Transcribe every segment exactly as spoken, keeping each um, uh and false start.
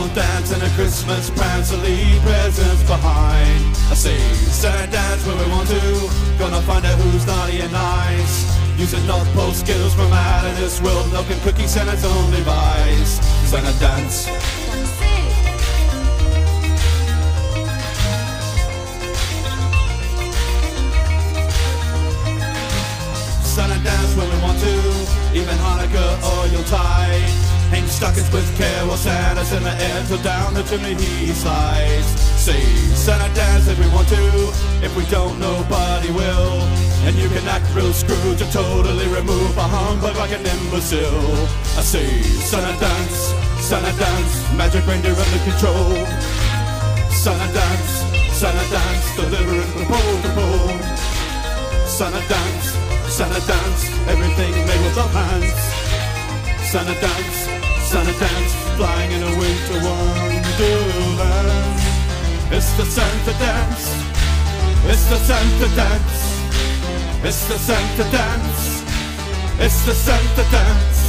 don't dance in a Christmas prance, to leave presents behind. I say, Santa dance where we want to, gonna find out who's naughty and nice. Using North Pole skills from out of this world, milk and cookies Santa's only vice. Santa dance. Santa dance when we want to, even Hanukkah or Yuletide. Hang stockings with care while Santa's in the air till down the chimney he slides. Say, Santa dance if we want to, if we don't nobody will. And you can act real Scrooge and totally remove a humbug like an imbecile. I say, Santa dance, Santa dance, magic reindeer under control. Santa dance, Santa dance, delivering from pole to pole. Santa dance, Santa dance, everything made with love hands. Santa dance, Santa dance, flying in a winter wonderland. It's the Santa dance, it's the Santa dance, it's the Santa dance, it's the Santa dance.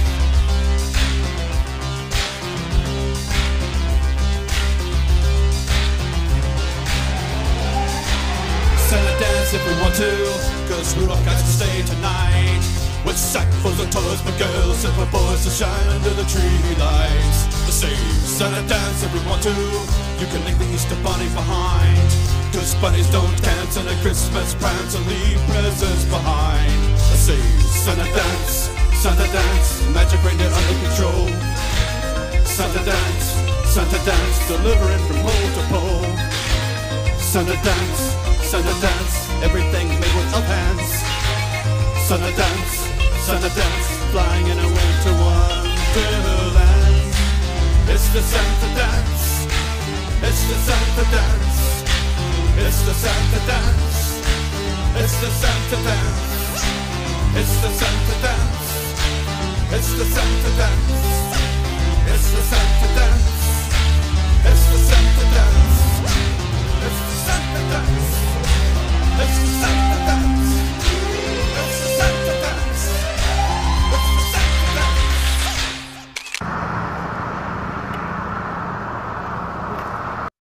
Santa dance if we want to, cause Rudolph got to stay tonight. With sackfuls of toys for girls and for boys to shine under the tree lights. The same Santa dance if we want to, you can leave the Easter bunny behind. Cause bunnies don't dance in a Christmas prance and leave presents behind. The same Santa dance, Santa dance, magic reindeer under control. Santa dance, Santa dance, delivering from pole to pole. Santa dance, Santa dance, everything made with elf hands. Santa dance, Santa dance, flying in a winter wonderland. It's the Santa dance, it's the Santa dance, it's the Santa dance, it's the Santa dance, it's the Santa dance, it's the Santa dance, it's the Santa dance, it's the Santa dance, it's the Santa dance.